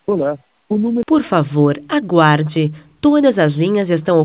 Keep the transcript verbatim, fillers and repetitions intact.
Olá, o número Por favor, aguarde. Todas as linhas estão